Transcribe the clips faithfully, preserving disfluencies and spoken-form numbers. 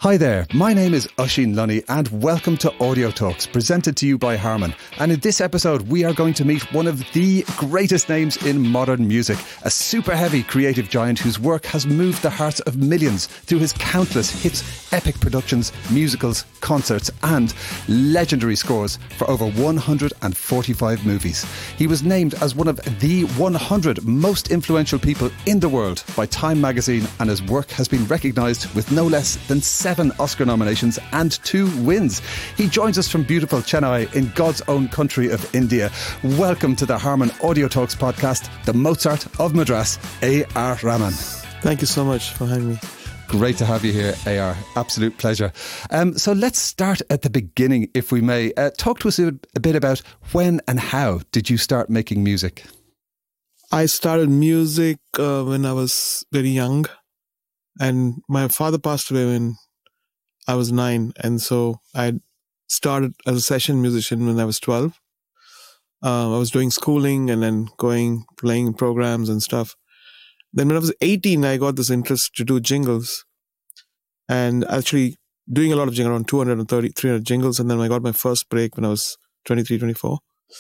Hi there, my name is Oisín Lunny and welcome to Audio Talks, presented to you by Harman. And in this episode, we are going to meet one of the greatest names in modern music, a super heavy creative giant whose work has moved the hearts of millions through his countless hits, epic productions, musicals, concerts and legendary scores for over one hundred forty-five movies. He was named as one of the one hundred most influential people in the world by Time magazine, and his work has been recognised with no less than seven Oscar nominations and two wins. He joins us from beautiful Chennai in God's own country of India. Welcome to the Harman Audio Talks podcast, the Mozart of Madras, A R Rahman. Thank you so much for having me. Great to have you here, A R. Absolute pleasure. Um, so let's start at the beginning, if we may. Uh, talk to us a, a bit about when and how did you start making music? I started music uh, when I was very young, and my father passed away when I was nine, and so I started as a session musician when I was twelve. Uh, I was doing schooling and then going, playing programs and stuff. Then when I was eighteen, I got this interest to do jingles, and actually doing a lot of jingles, around two hundred thirty, three hundred jingles, and then I got my first break when I was twenty-three, twenty-four.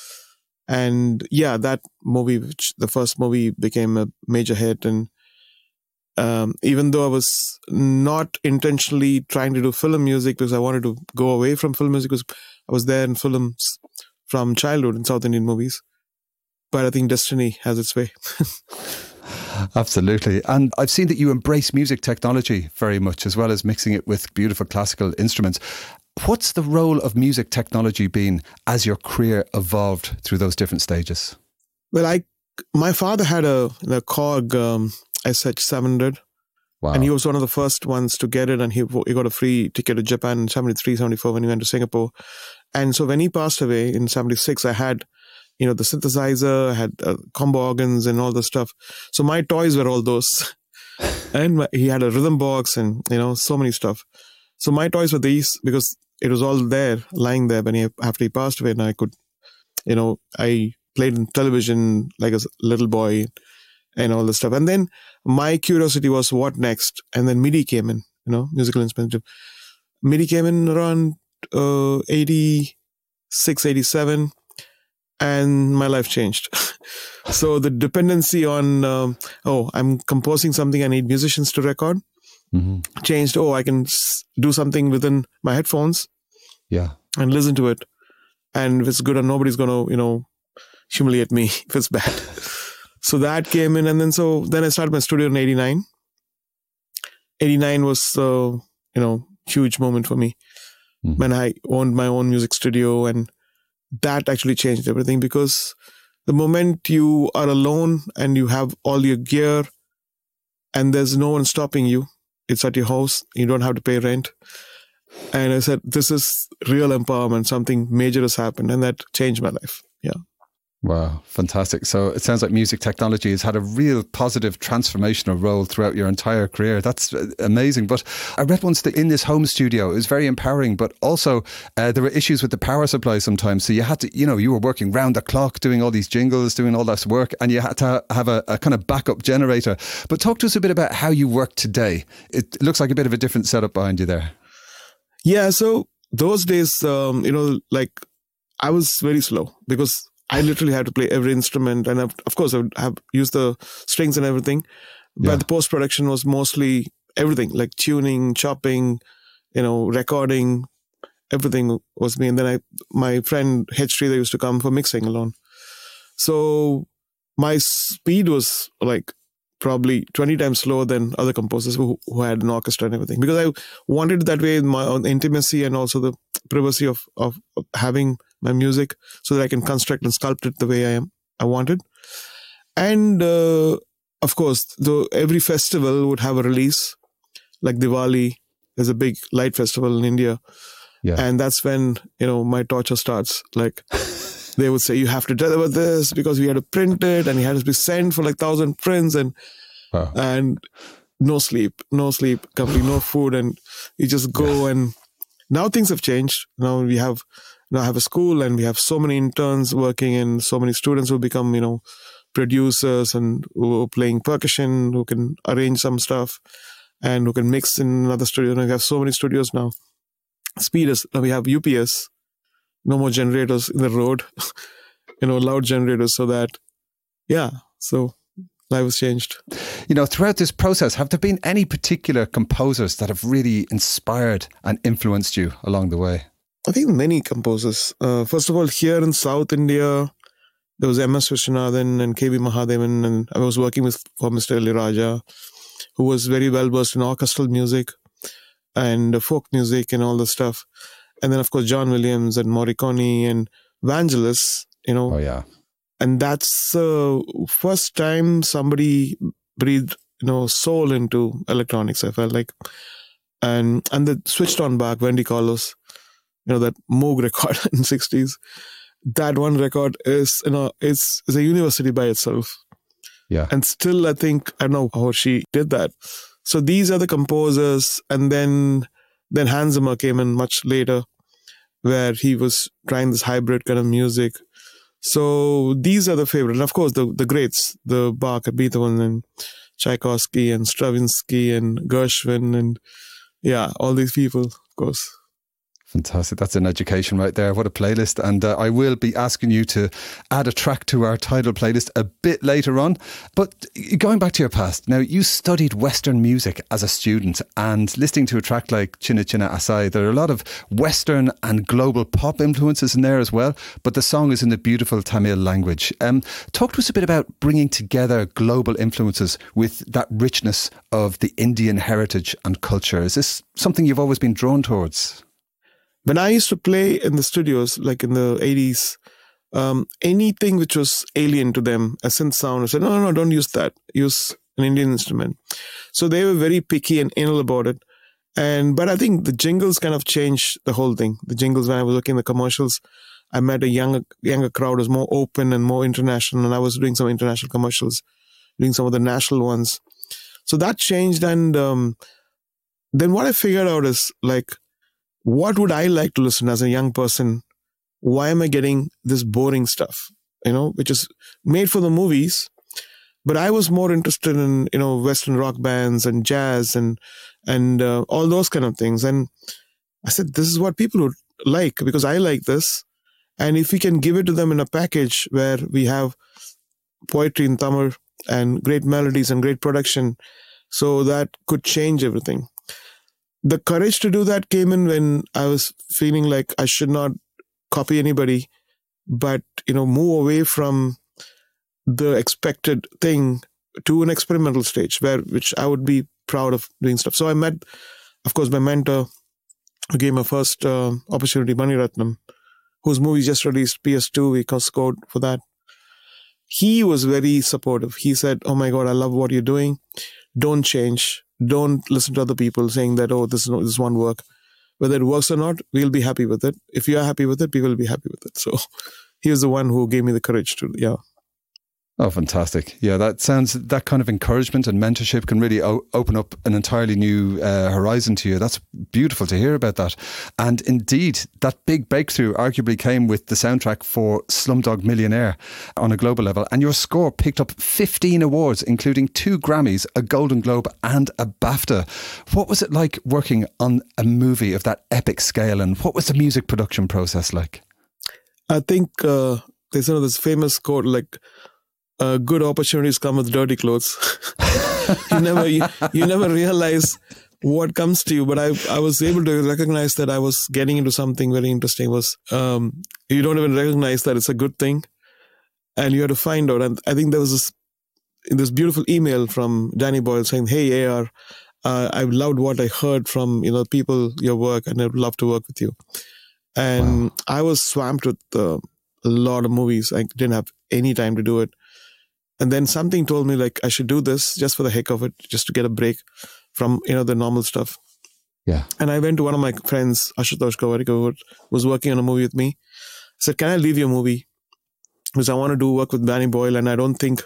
And yeah, that movie, which the first movie became a major hit, and Um, even though I was not intentionally trying to do film music because I wanted to go away from film music, because I was there in films from childhood in South Indian movies. But I think destiny has its way. Absolutely. And I've seen that you embrace music technology very much, as well as mixing it with beautiful classical instruments. What's the role of music technology been as your career evolved through those different stages? Well, I my father had a, a Korg um, S H seven hundred. Wow. And he was one of the first ones to get it, and he he got a free ticket to Japan in seventy-three, seventy-four when he went to Singapore. And so when he passed away in seventy-six, I had, you know, the synthesizer, I had uh, combo organs and all the stuff. So my toys were all those. And my, he had a rhythm box and, you know, so many stuff. So my toys were these because it was all there, lying there when he, after he passed away, and I could, you know, I played in television like a little boy and all this stuff. And then my curiosity was what next? And then MIDI came in, you know, musical instrument. MIDI came in around uh, eighty-six, eighty-seven, and my life changed. So the dependency on, um, oh, I'm composing something, I need musicians to record, mm-hmm. changed. Oh, I can do something within my headphones, yeah, and listen to it. And if it's good, and nobody's going to, you know, humiliate me if it's bad. So that came in, and then so then I started my studio in eighty-nine. eighty-nine was, uh, you know, huge moment for me mm-hmm. when I owned my own music studio, and that actually changed everything, because the moment you are alone and you have all your gear and there's no one stopping you, it's at your house, you don't have to pay rent. And I said, this is real empowerment, something major has happened, and that changed my life. Yeah. Wow, fantastic. So it sounds like music technology has had a real positive transformational role throughout your entire career. That's amazing. But I read once that in this home studio, it was very empowering, but also uh, there were issues with the power supply sometimes. So you had to, you know, you were working round the clock, doing all these jingles, doing all this work, and you had to have a, a kind of backup generator. But talk to us a bit about how you work today. It looks like a bit of a different setup behind you there. Yeah, so those days, um, you know, like I was very slow because I literally had to play every instrument, and of course I would have used the strings and everything, but yeah. the post-production was mostly everything, like tuning, chopping, you know, recording, everything was me. And then I, my friend H three, they used to come for mixing alone. So my speed was like probably twenty times slower than other composers who, who had an orchestra and everything, because I wanted it that way, my own intimacy and also the privacy of, of, of having my music, so that I can construct and sculpt it the way I am, I wanted. And uh, of course, the, every festival would have a release, like Diwali. There's a big light festival in India. Yeah. And that's when, you know, my torture starts. Like they would say, you have to deliver this because we had to print it, and it had to be sent for like thousand prints, and wow. and no sleep, no sleep, company, no food. And you just go. Yeah. And now things have changed. Now we have Now I have a school, and we have so many interns working, and so many students who become, you know, producers and who are playing percussion, who can arrange some stuff. and who can mix in another studio. And we have so many studios now. Speed is, we have U P S, no more generators in the road, you know, loud generators, so that, yeah, so life has changed. You know, throughout this process, have there been any particular composers that have really inspired and influenced you along the way? I think many composers. Uh, first of all, here in South India, there was M S Vishwanathan and K V Mahadevan, and I was working with for Mister Ilayaraja, who was very well versed in orchestral music and folk music and all the stuff. And then, of course, John Williams and Morricone and Vangelis, you know. Oh, yeah. And that's the uh, first time somebody breathed, you know, soul into electronics, I felt like. And and the switched on back, Wendy Carlos, you know, that Moog record in the sixties. That one record is, you know, it's, it's a university by itself. Yeah. And still, I think, I don't know how she did that. So these are the composers. And then, then Hans Zimmer came in much later, where he was trying this hybrid kind of music. So these are the favorite. And of course, the, the greats, the Bach, Beethoven, and Tchaikovsky, and Stravinsky, and Gershwin, and yeah, all these people, of course. Fantastic. That's an education right there. What a playlist. And uh, I will be asking you to add a track to our title playlist a bit later on. But going back to your past, now you studied Western music as a student, and listening to a track like Chinna Chinna Asai, there are a lot of Western and global pop influences in there as well, but the song is in the beautiful Tamil language. Um, talk to us a bit about bringing together global influences with that richness of the Indian heritage and culture. Is this something you've always been drawn towards? When I used to play in the studios, like in the eighties, um, anything which was alien to them, a synth sound, I said, no, no, no, don't use that. Use an Indian instrument. So they were very picky and anal about it. And But I think the jingles kind of changed the whole thing. The jingles, when I was looking at the commercials, I met a younger, younger crowd, was more open and more international. And I was doing some international commercials, doing some of the national ones. So that changed. And um, then what I figured out is, like, what would I like to listen as a young person? Why am I getting this boring stuff, you know, which is made for the movies? But I was more interested in, you know, Western rock bands and jazz and and uh, all those kind of things. And I said, this is what people would like, because I like this. And if we can give it to them in a package where we have poetry in Tamil and great melodies and great production, so that could change everything. The courage to do that came in when I was feeling like I should not copy anybody, but, you know, move away from the expected thing to an experimental stage where, which I would be proud of doing stuff. So I met, of course, my mentor who gave my first uh, opportunity, Mani Ratnam, whose movie just released P S two. We scored for that. He was very supportive. He said, oh my God, I love what you're doing. Don't change. Don't listen to other people saying that, oh, this, this won't work. Whether it works or not, we'll be happy with it. If you are happy with it, we will be happy with it. So he was the one who gave me the courage to, yeah. Oh, fantastic. Yeah, that sounds, that kind of encouragement and mentorship can really o- open up an entirely new uh, horizon to you. That's beautiful to hear about that. And indeed, that big breakthrough arguably came with the soundtrack for Slumdog Millionaire on a global level. And your score picked up fifteen awards, including two Grammys, a Golden Globe and a BAFTA. What was it like working on a movie of that epic scale, and what was the music production process like? I think uh, there's one of this famous quote, like, Uh, good opportunities come with dirty clothes. you never, you, you never realize what comes to you. But I, I was able to recognize that I was getting into something very interesting. Was um, you don't even recognize that it's a good thing, and you have to find out. And I think there was this, this beautiful email from Danny Boyle saying, "Hey A R, uh, I loved what I heard from you know people, your work, and I'd love to work with you." And wow. I was swamped with uh, a lot of movies. I didn't have any time to do it. And then something told me, like, I should do this just for the heck of it, just to get a break from, you know, the normal stuff. Yeah. And I went to one of my friends, Ashutosh Kawarika, who was working on a movie with me. I said, can I leave your movie? Because I want to do work with Danny Boyle, and I don't think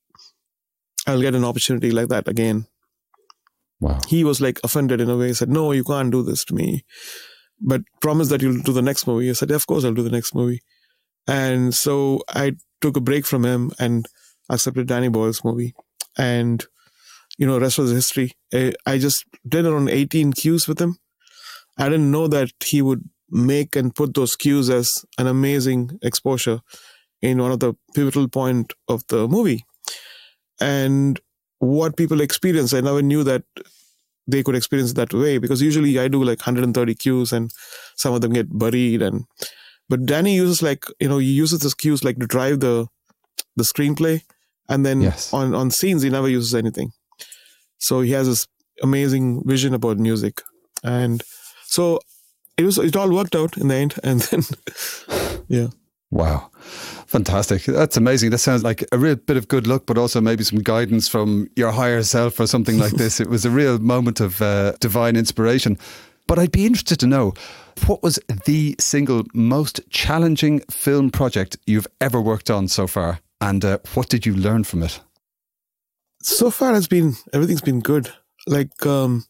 I'll get an opportunity like that again. Wow. He was like offended in a way. He said, no, you can't do this to me. But promise that you'll do the next movie. I said, yeah, of course I'll do the next movie. And so I took a break from him and accepted Danny Boyle's movie. And you know, rest was history. I, I just did around eighteen cues with him. I didn't know that he would make and put those cues as an amazing exposure in one of the pivotal point of the movie. And what people experience, I never knew that they could experience it that way, because usually I do like one hundred thirty cues and some of them get buried. And but Danny uses like, you know, he uses those cues like to drive the the screenplay. And then yes. on, on scenes, he never uses anything. So he has this amazing vision about music. And so it was, it all worked out in the end. And then, yeah. Wow. Fantastic. That's amazing. That sounds like a real bit of good luck, but also maybe some guidance from your higher self or something like this. It was a real moment of uh, divine inspiration. But I'd be interested to know, what was the single most challenging film project you've ever worked on so far? And uh, what did you learn from it? So far, it's been, everything's been good. Like, um,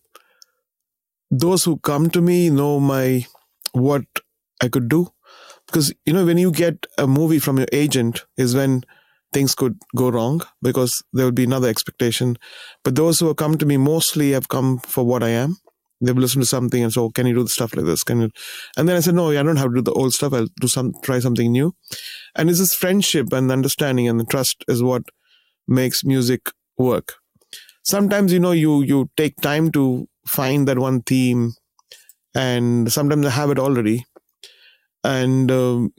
those who come to me know my, what I could do. Because, you know, when you get a movie from your agent is when things could go wrong, because there will be another expectation. But those who have come to me mostly have come for what I am. They've listened to something and so, can you do the stuff like this? Can you? And then I said, no, I don't have to do the old stuff. I'll do some, try something new. And it's this friendship and understanding and the trust is what makes music work. Sometimes, you know, you, you take time to find that one theme, and sometimes I have it already. And um,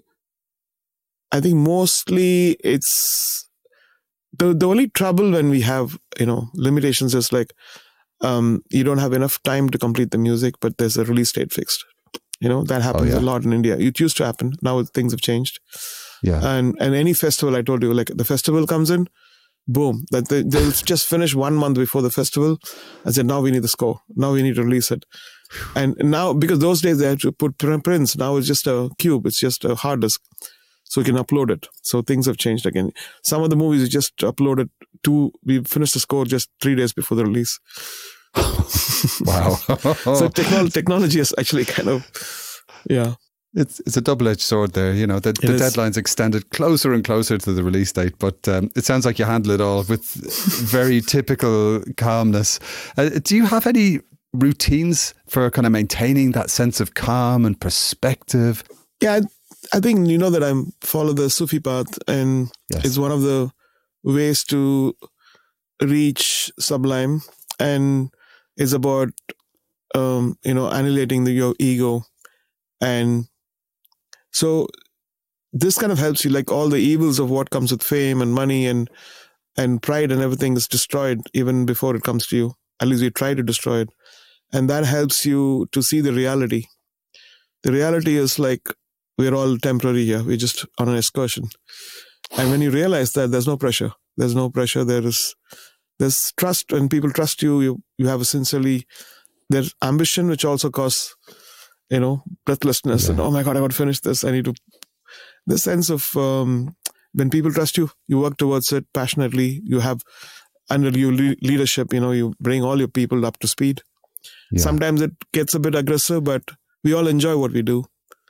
I think mostly it's the, the only trouble when we have, you know, limitations is like, um, you don't have enough time to complete the music, but there's a release date fixed. You know, that happens oh, yeah. a lot in India. It used to happen. Now things have changed. Yeah. And and any festival, I told you, like the festival comes in, boom, that they, they'll just finish one month before the festival. I said, now we need the score. Now we need to release it. And now, because those days they had to put prints, now it's just a cube. It's just a hard disk. So we can upload it. So things have changed again. Some of the movies we just uploaded two, we finished the score just three days before the release. Wow. So technol- technology is actually kind of, yeah. It's it's a double-edged sword there, you know, the, the deadline's extended closer and closer to the release date, but um, it sounds like you handle it all with very typical calmness. Uh, do you have any routines for kind of maintaining that sense of calm and perspective? Yeah, I, I think, you know, that I follow the Sufi path, and yes. it's one of the ways to reach sublime, and it's about, um, you know, annihilating the, your ego. And so this kind of helps you, like all the evils of what comes with fame and money and and pride and everything is destroyed even before it comes to you. At least we try to destroy it. And that helps you to see the reality. The reality is like, we're all temporary here. We're just on an excursion. And when you realize that, there's no pressure. There's no pressure. There is, there's trust. When people trust you, you, you have a sincerely, there's ambition, which also causes, you know, breathlessness. Yeah. And, oh my God, I got to finish this. I need to, the sense of, um, when people trust you, you work towards it passionately. You have, under your le- leadership, you know, you bring all your people up to speed. Yeah. Sometimes it gets a bit aggressive, but we all enjoy what we do.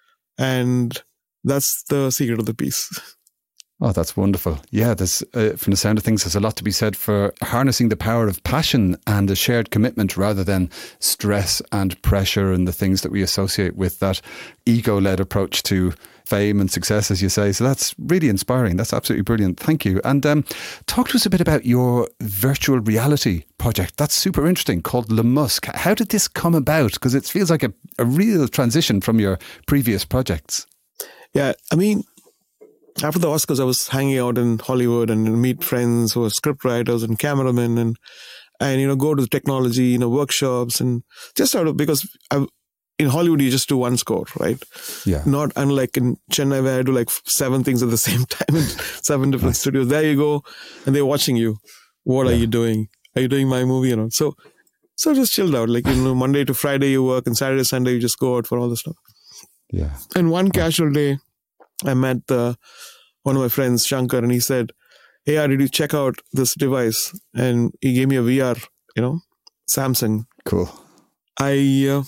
And that's the secret of the piece. Oh, that's wonderful. Yeah, there's, uh, from the sound of things, there's a lot to be said for harnessing the power of passion and a shared commitment rather than stress and pressure and the things that we associate with that ego-led approach to fame and success, as you say. So that's really inspiring. That's absolutely brilliant. Thank you. And um, talk to us a bit about your virtual reality project. That's super interesting, called Le Musc. How did this come about? Because it feels like a, a real transition from your previous projects. Yeah, I mean, after the Oscars, I was hanging out in Hollywood and meet friends who were script writers and cameramen and, and you know, go to the technology, you know, workshops and just out of, because I, in Hollywood, you just do one score, right? Yeah. Not unlike in Chennai where I do like seven things at the same time in seven different nice. studios. There you go. And they're watching you. What yeah. are you doing? Are you doing my movie? You know, so, so just chilled out. Like, you know, Monday to Friday you work and Saturday, Sunday you just go out for all the stuff. Yeah. And one casual day, I met uh, one of my friends, Shankar, and he said, hey, did you check out this device? And he gave me a V R, you know, Samsung. Cool. I uh,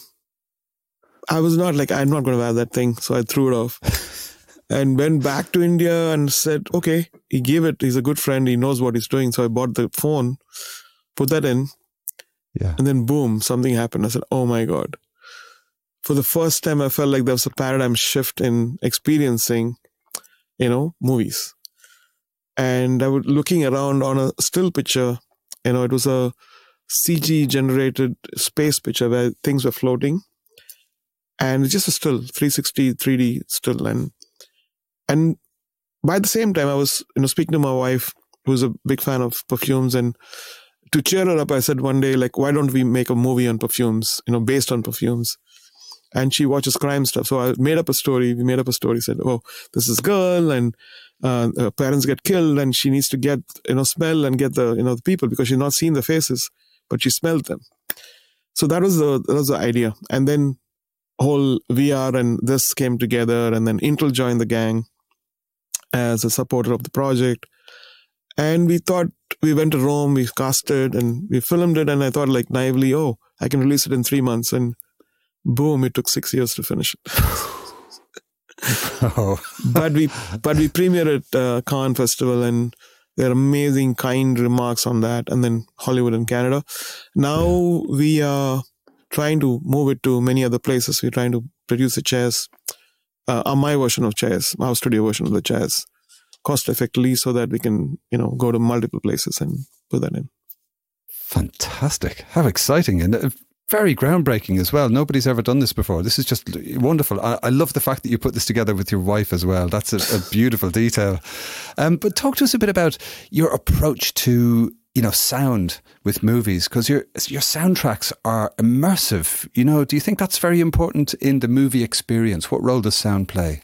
I was not like, I'm not going to wear that thing. So I threw it off and went back to India and said, okay, he gave it. He's a good friend. He knows what he's doing. So I bought the phone. put that in. Yeah. And then boom, something happened. I said, oh my God. For the first time, I felt like there was a paradigm shift in experiencing, you know, movies. And I was looking around on a still picture, you know, it was a C G generated space picture where things were floating. And it's just a still, three sixty, three D still. And, and by the same time, I was, you know, speaking to my wife, who's a big fan of perfumes, and to cheer her up, I said one day, like, why don't we make a movie on perfumes, you know, based on perfumes? And she watches crime stuff. So I made up a story. We made up a story, said, oh, this is girl and uh, her parents get killed and she needs to get, you know, smell and get the, you know, the people because she's not seen the faces, but she smelled them. So that was the, that was the idea. And then whole V R and this came together, and then Intel joined the gang as a supporter of the project. And we thought, we went to Rome, we casted and we filmed it. And I thought like naively, oh, I can release it in three months. And boom, it took six years to finish it. oh. but we but we premiered at uh, Cannes Festival, and there are amazing, kind remarks on that. And then Hollywood and Canada. Now yeah. we are trying to move it to many other places. We're trying to produce a Chairs, uh, my version of Chairs, our studio version of the Chairs, cost effectively, so that we can, you know, go to multiple places and put that in. Fantastic. How exciting. And very groundbreaking as well. Nobody's ever done this before. This is just wonderful. I, I love the fact that you put this together with your wife as well. That's a, a beautiful detail. Um, but talk to us a bit about your approach to, you know, sound with movies, because your your soundtracks are immersive. You know, do you think that's very important in the movie experience? What role does sound play?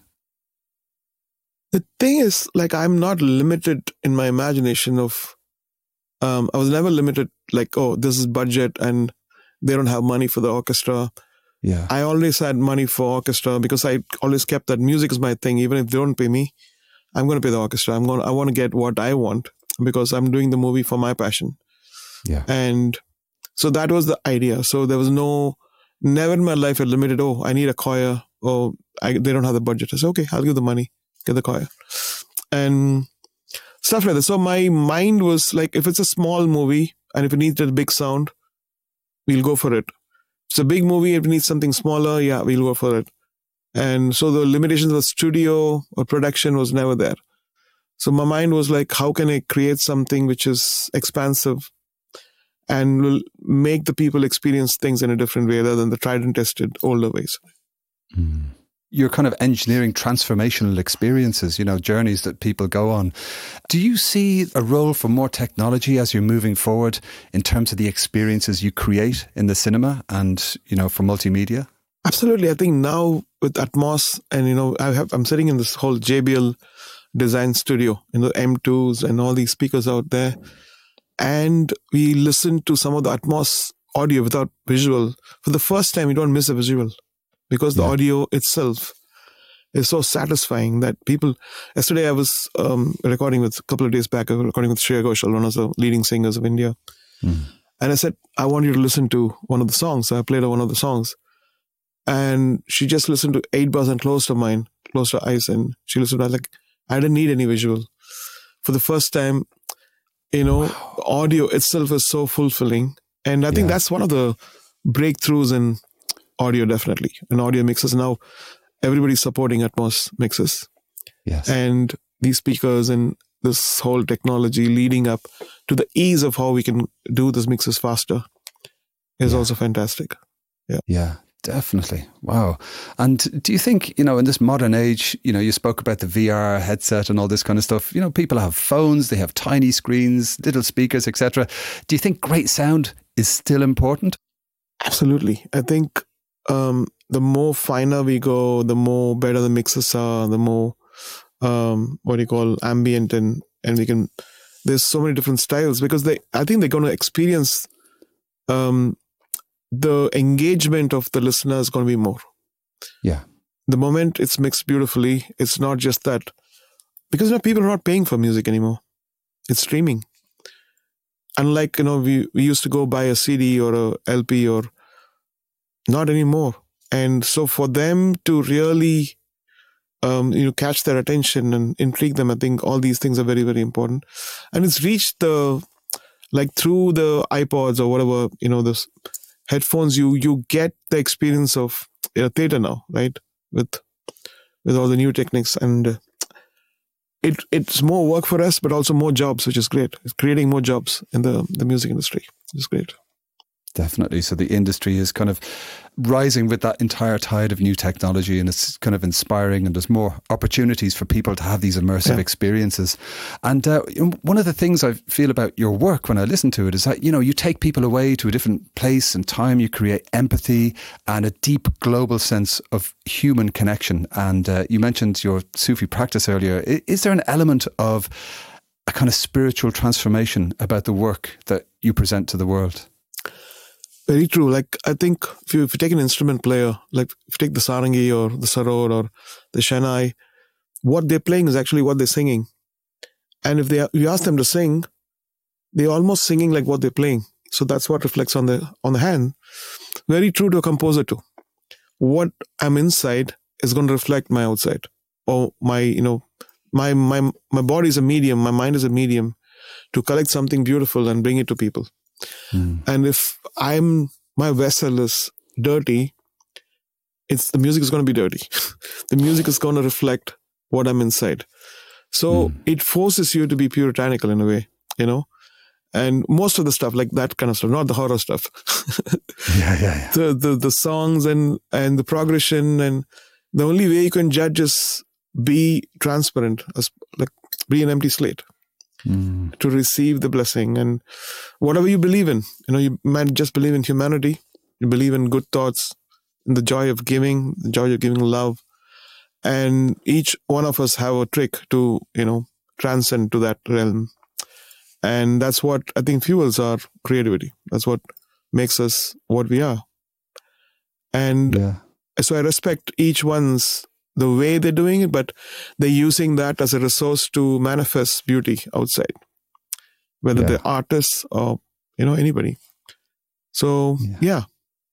The thing is, like, I'm not limited in my imagination of, um, I was never limited, like, oh, this is budget and they don't have money for the orchestra. Yeah. I always had money for orchestra because I always kept that music is my thing. Even if they don't pay me, I'm going to pay the orchestra. I'm going, I want to get what I want because I'm doing the movie for my passion. Yeah. And so that was the idea. So there was no, never in my life I limited, oh, I need a choir, or I, they don't have the budget. I said, okay, I'll give the money, get the choir. And stuff like that. So my mind was like, if it's a small movie and if it needs a big sound, we'll go for it. If it's a big movie, if it needs something smaller, yeah, we'll go for it. And so the limitations of studio or production was never there. So my mind was like, how can I create something which is expansive and will make the people experience things in a different way rather than the tried and tested older ways. Mm. You're kind of engineering transformational experiences, you know, journeys that people go on. Do you see a role for more technology as you're moving forward in terms of the experiences you create in the cinema and, you know, for multimedia? Absolutely. I think now with Atmos and, you know, I have, I'm sitting in this whole J B L design studio, you know, M twos and all these speakers out there. And we listen to some of the Atmos audio without visual. For the first time, you don't miss a visual. Because the yeah. audio itself is so satisfying that people... Yesterday I was um, recording with, a couple of days back, I was recording with Shreya Ghoshal, one of the leading singers of India. Mm. And I said, I want you to listen to one of the songs. So I played her one of the songs. And she just listened to eight bars and closed her mind, closed her eyes, and she listened to it like, I didn't need any visual. For the first time, you know, wow. the audio itself is so fulfilling. And I think yeah. that's one of the breakthroughs in audio, definitely. And audio mixes now, everybody's supporting Atmos mixes. Yes. And these speakers and this whole technology leading up to the ease of how we can do these mixes faster is yeah. also fantastic. Yeah. Yeah, definitely. Wow. And do you think, you know, in this modern age, you know, you spoke about the V R headset and all this kind of stuff, you know, people have phones, they have tiny screens, little speakers, et cetera. Do you think great sound is still important? Absolutely. I think Um, the more finer we go, the more better the mixes are, the more, um, what do you call, ambient, and, and we can, there's so many different styles because they, I think they're going to experience, um, the engagement of the listener is going to be more. Yeah. The moment it's mixed beautifully, it's not just that, because you know, people are not paying for music anymore. It's streaming. Unlike, you know, we, we used to go buy a C D or a L P or not anymore. And so for them to really, um, you know, catch their attention and intrigue them, I think all these things are very, very important. And it's reached the, like through the iPods or whatever, you know, the headphones, you you get the experience of you know, theater now, right? With with all the new techniques, and uh, it it's more work for us, but also more jobs, which is great. It's creating more jobs in the the music industry, which is great. Definitely. So the industry is kind of rising with that entire tide of new technology, and it's kind of inspiring, and there's more opportunities for people to have these immersive yeah. experiences. And uh, one of the things I feel about your work when I listen to it is that, you know, you take people away to a different place and time, you create empathy and a deep global sense of human connection. And uh, you mentioned your Sufi practice earlier. Is there an element of a kind of spiritual transformation about the work that you present to the world? Very true. Like, I think if you, if you take an instrument player, like if you take the sarangi or the sarod or the shanai, what they're playing is actually what they're singing. And if they you ask them to sing, they're almost singing like what they're playing. So that's what reflects on the on the hand. Very true to a composer too. What I'm inside is going to reflect my outside, or my you know my my my body is a medium, my mind is a medium to collect something beautiful and bring it to people. Mm. And if I'm my vessel is dirty, it's the music is going to be dirty. The music is going to reflect what I'm inside. So mm. it forces you to be puritanical in a way, you know. And most of the stuff, like that kind of stuff, not the horror stuff. yeah, yeah, yeah. The, the the songs and and the progression, and the only way you can judge is be transparent, as like be an empty slate. Mm. To receive the blessing, and whatever you believe in, you know, you might just believe in humanity, you believe in good thoughts, in the joy of giving, the joy of giving love, and each one of us have a trick to, you know, transcend to that realm, and that's what I think fuels our creativity. That's what makes us what we are, and yeah. So I respect each one's the way they're doing it, but they're using that as a resource to manifest beauty outside, whether yeah. they're artists or, you know, anybody. So, yeah. yeah.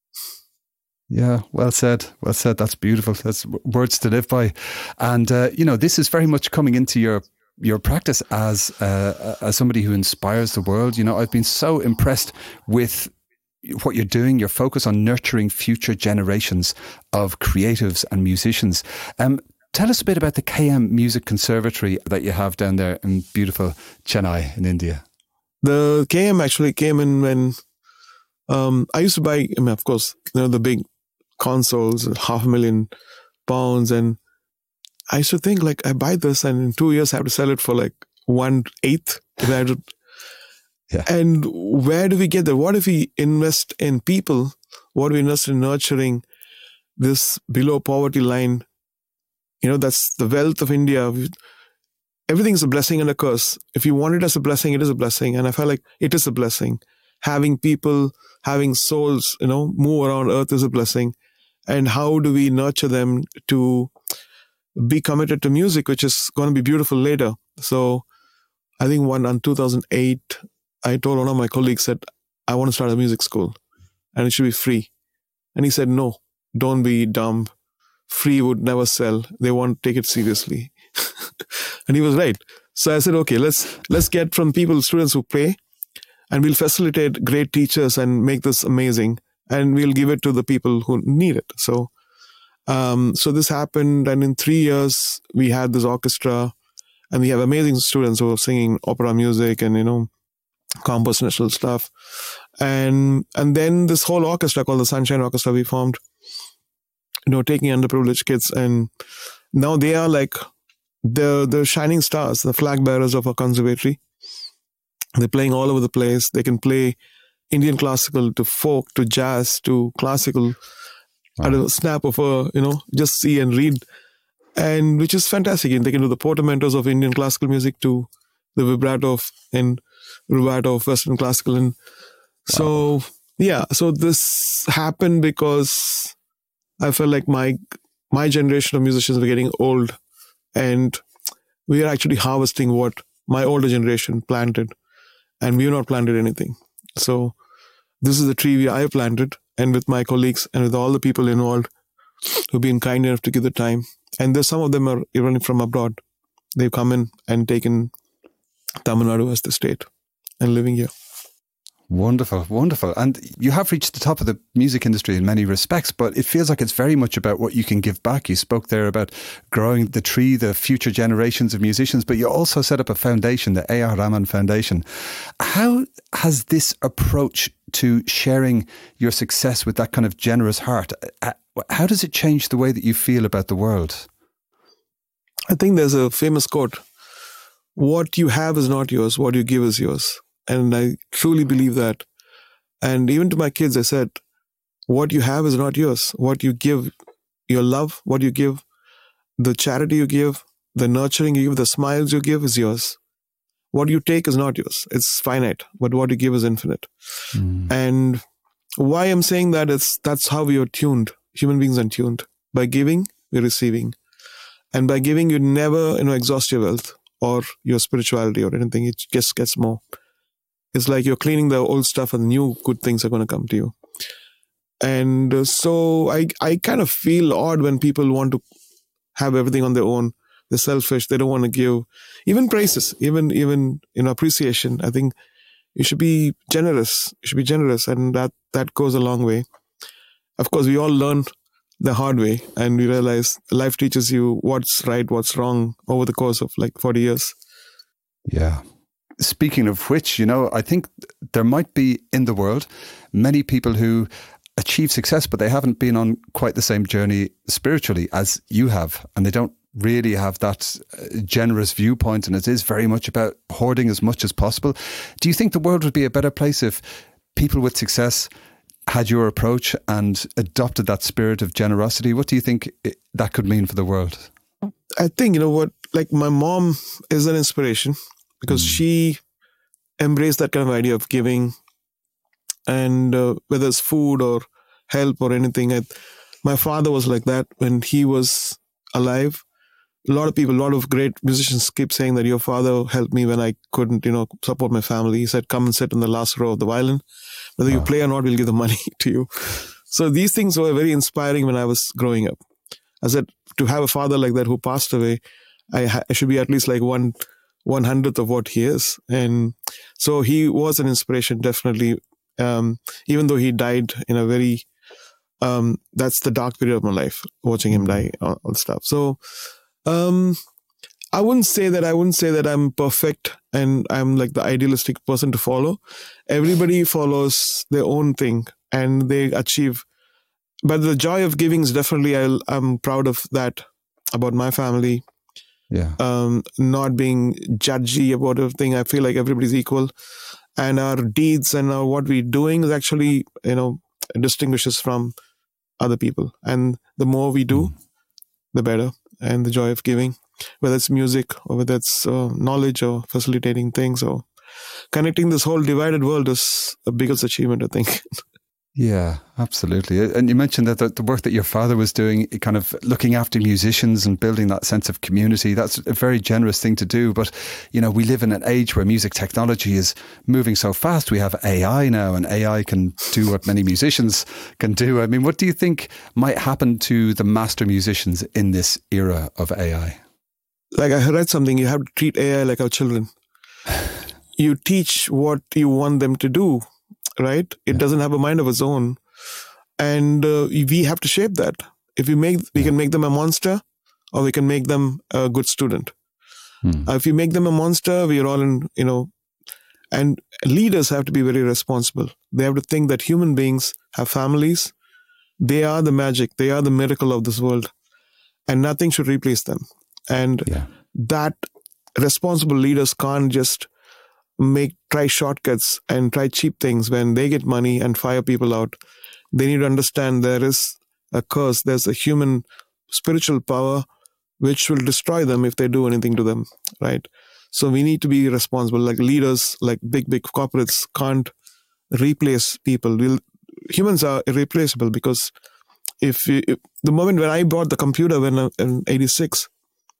Yeah, well said. Well said. That's beautiful. That's words to live by. And, uh, you know, this is very much coming into your your practice as uh, as somebody who inspires the world. You know, I've been so impressed with what you're doing, your focus on nurturing future generations of creatives and musicians. Um, tell us a bit about the K M Music Conservatory that you have down there in beautiful Chennai in India. The K M actually came in when um, I used to buy, I mean, of course, you know, the big consoles, half a million pounds. And I used to think like, I buy this and in two years I have to sell it for like one eighth. If I had to Yeah. And where do we get there? What if we invest in people? What do we invest in nurturing this below poverty line? You know, that's the wealth of India. Everything is a blessing and a curse. If you want it as a blessing, it is a blessing. And I felt like it is a blessing. Having people, having souls, you know, move around earth is a blessing. And how do we nurture them to be committed to music, which is going to be beautiful later? So I think one in two thousand eight, I told one of my colleagues that I want to start a music school and it should be free. And he said, no, don't be dumb. Free would never sell. They won't take it seriously. And he was right. So I said, okay, let's let's get from people, students who play, and we'll facilitate great teachers and make this amazing. And we'll give it to the people who need it. So, um, so this happened. And in three years, we had this orchestra and we have amazing students who are singing opera music and, you know, compositional stuff. And and then this whole orchestra called the Sunshine Orchestra we formed, you know, taking underprivileged kids. And now they are like the the shining stars, the flag bearers of our conservatory. They're playing all over the place. They can play Indian classical to folk to jazz to classical wow. at a snap of a, you know, just see and read. And which is fantastic. And they can do the portamentos of Indian classical music to the vibrato of and rubato of Western classical. And so, wow. yeah, so this happened because I felt like my my generation of musicians were getting old and we are actually harvesting what my older generation planted, and we have not planted anything. So this is the tree we I have planted, and with my colleagues and with all the people involved who've been kind enough to give the time. And there's some of them are even from abroad. They've come in and taken Tamil Nadu as the state and living here. Wonderful, wonderful. And you have reached the top of the music industry in many respects, but it feels like it's very much about what you can give back. You spoke there about growing the tree, the future generations of musicians, but you also set up a foundation, the A R. Rahman Foundation. How has this approach to sharing your success with that kind of generous heart, how does it change the way that you feel about the world? I think there's a famous quote, what you have is not yours, what you give is yours. And I truly believe that. And even to my kids, I said, what you have is not yours. What you give, your love, what you give, the charity you give, the nurturing you give, the smiles you give is yours. What you take is not yours. It's finite, but what you give is infinite. Mm. And why I'm saying that is that's how we are tuned. Human beings are tuned. By giving, we're receiving. And by giving, you never, you know, exhaust your wealth or your spirituality or anything. It just gets more. It's like you're cleaning the old stuff and new good things are going to come to you. And uh, so I I kind of feel odd when people want to have everything on their own. They're selfish. They don't want to give even praises, even, even you know, appreciation. I think you should be generous. You should be generous. And that, that goes a long way. Of course, we all learn the hard way and we realize life teaches you what's right, what's wrong over the course of like forty years. Yeah. Speaking of which, you know, I think there might be in the world many people who achieve success, but they haven't been on quite the same journey spiritually as you have. And they don't really have that generous viewpoint. And it is very much about hoarding as much as possible. Do you think the world would be a better place if people with success had your approach and adopted that spirit of generosity? What do you think that could mean for the world? I think, you know what, like my mom is an inspiration. Because mm. she embraced that kind of idea of giving, and uh, whether it's food or help or anything. I, my father was like that when he was alive. A lot of people, a lot of great musicians keep saying that your father helped me when I couldn't, you know, support my family. He said, come and sit in the last row of the violin. Whether wow. you play or not, we'll give the money to you. So these things were very inspiring when I was growing up. I said, to have a father like that who passed away, I, ha- I should be at least like one... one hundredth of what he is. And so he was an inspiration, definitely. Um, even though he died in a very, um, that's the dark period of my life, watching him die on, on stuff. So um, I wouldn't say that, I wouldn't say that I'm perfect and I'm like the idealistic person to follow. Everybody follows their own thing and they achieve. But the joy of giving is definitely, I'll, I'm proud of that about my family. Yeah. Um, not being judgy about everything. I feel like everybody's equal, and our deeds and our, what we're doing is actually, you know, distinguishes from other people. And the more we do, mm. the better. And the joy of giving, whether it's music or whether it's uh, knowledge or facilitating things or connecting this whole divided world is the biggest achievement, I think. Yeah, absolutely. And you mentioned that the, the work that your father was doing, kind of looking after musicians and building that sense of community, that's a very generous thing to do. But, you know, we live in an age where music technology is moving so fast. We have A I now, and A I can do what many musicians can do. I mean, what do you think might happen to the master musicians in this era of A I? Like I read something, you have to treat A I like our children. You teach what you want them to do. Right? It yeah. doesn't have a mind of its own. And uh, we have to shape that. If we make, we yeah. can make them a monster or we can make them a good student. Hmm. Uh, if you make them a monster, we are all in, you know, and leaders have to be very responsible. They have to think that human beings have families. They are the magic. They are the miracle of this world. And nothing should replace them. And yeah. that responsible leaders can't just make try shortcuts and try cheap things when they get money and fire people out. They need to understand there is a curse. There's a human spiritual power which will destroy them if they do anything to them, right? So we need to be responsible. Like leaders, like big, big corporates can't replace people. We'll, humans are irreplaceable because if, you, if the moment when I bought the computer when uh, in eighty-six,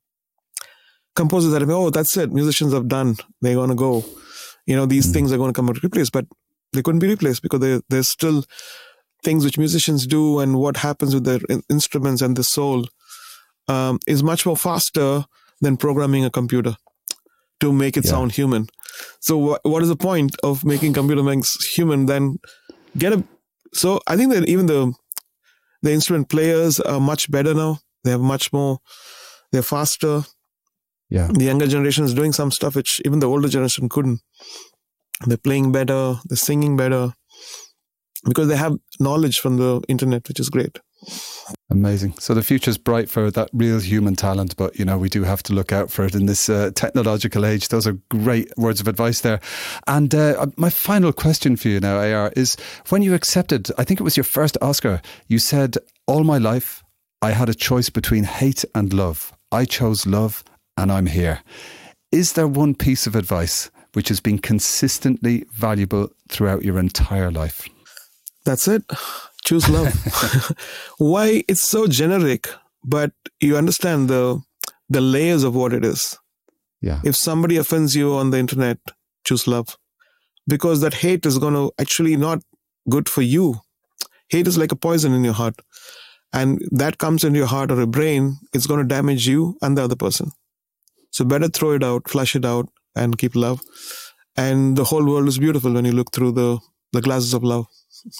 composers said, oh, that's it. Musicians have done. They're going to go. You know, these mm. things are going to come out replaced, but they couldn't be replaced because they, there's still things which musicians do and what happens with their in- instruments and the soul um, is much more faster than programming a computer to make it yeah. sound human. So wh- what is the point of making computer makes human? Then get a. So I think that even the the instrument players are much better now. They have much more. They're faster. Yeah. The younger generation is doing some stuff which even the older generation couldn't. They're playing better. They're singing better because they have knowledge from the internet, which is great. Amazing. So the future's bright for that real human talent, but you know, we do have to look out for it in this uh, technological age. Those are great words of advice there. And uh, my final question for you now, A R, is when you accepted, I think it was your first Oscar, you said, all my life I had a choice between hate and love. I chose love and I'm here. Is there one piece of advice which has been consistently valuable throughout your entire life? That's it. Choose love. Why? It's so generic, but you understand the the layers of what it is. Yeah. If somebody offends you on the internet, choose love. Because that hate is going to actually not good for you. Hate is like a poison in your heart. And that comes into your heart or your brain, it's going to damage you and the other person. So better throw it out, flush it out, and keep love. And the whole world is beautiful when you look through the, the glasses of love.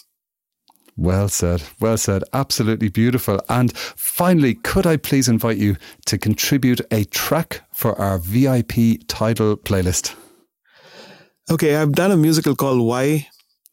Well said. Well said. Absolutely beautiful. And finally, could I please invite you to contribute a track for our V I P Tidal playlist? Okay, I've done a musical called Why.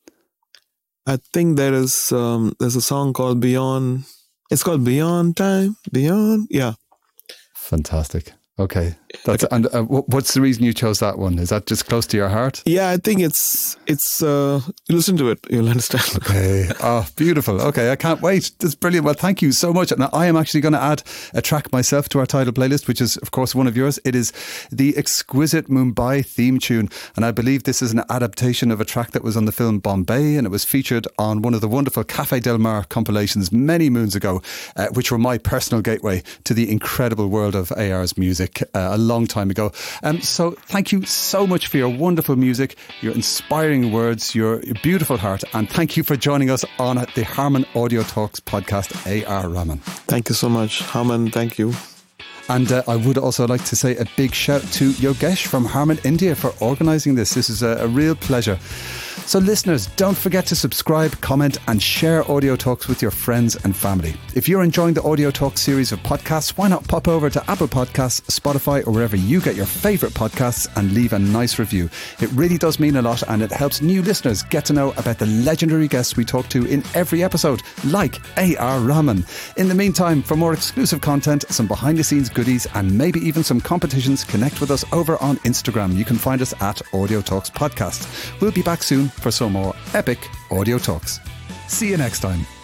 I think there is um, there's a song called Beyond. It's called Beyond Time. Beyond. Yeah. Fantastic. Okay. That's okay. And uh, what's the reason you chose that one? Is that just close to your heart? Yeah, I think it's, it's, uh, you listen to it, you'll understand. Okay. Oh, beautiful. Okay. I can't wait. That's brilliant. Well, thank you so much. And I am actually going to add a track myself to our Tidal playlist, which is, of course, one of yours. It is the exquisite Mumbai theme tune. And I believe this is an adaptation of a track that was on the film Bombay, and it was featured on one of the wonderful Cafe Del Mar compilations many moons ago, uh, which were my personal gateway to the incredible world of A R's music uh, a long time ago. Um, so thank you so much for your wonderful music, your inspiring words, your, your beautiful heart, and thank you for joining us on the Harman Audio Talks podcast, A R Rahman. Thank you so much, Harman. Thank you. And uh, I would also like to say a big shout to Yogesh from Harman India for organising this. This is a, a real pleasure. So listeners, don't forget to subscribe, comment and share Audio Talks with your friends and family. If you're enjoying the Audio Talks series of podcasts, why not pop over to Apple Podcasts, Spotify or wherever you get your favourite podcasts and leave a nice review. It really does mean a lot, and it helps new listeners get to know about the legendary guests we talk to in every episode, like A R Rahman. In the meantime, for more exclusive content, some behind the scenes goodies and maybe even some competitions, connect with us over on Instagram. You can find us at Audio Talks Podcast. We'll be back soon for some more epic Audio Talks. See you next time.